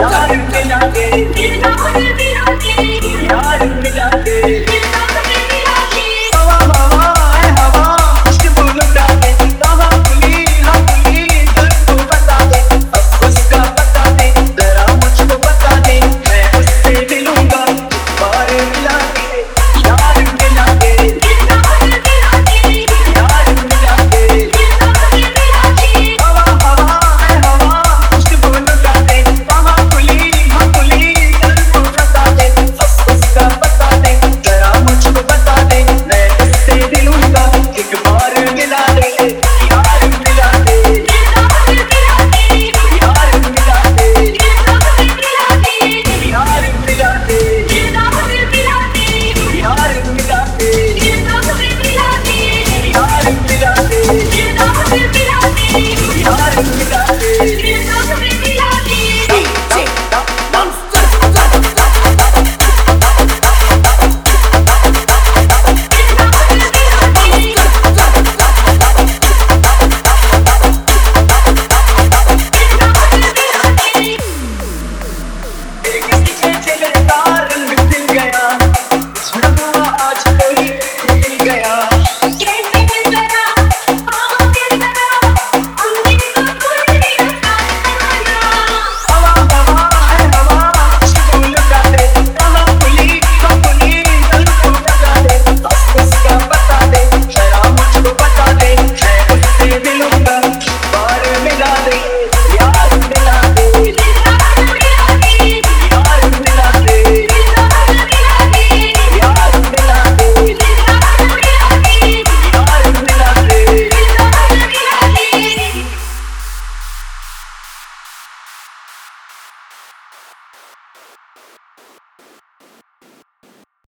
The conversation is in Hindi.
यार मिला के यार मिला के हवा हवा है हवा खुशबू लुटा दे कहाँ खुली हाँ खुली दिल को बता दे अब उसका बता दे जरा मुझको बता दे मैं उससे मिलूंगा बार मिला के यार मिला के यार मिला के हवा हवा है हवा खुशबू लुटा दे कहाँ खुली हाँ खुली दिल को बता दे अब उसका बता दे जरा मुझको बता दे मैं उससे मिलूंगा एक बार मिला दे यार मिला दे यार मिला दे यार मिला दे यार मिला दे यार मिला दे यार मिला दे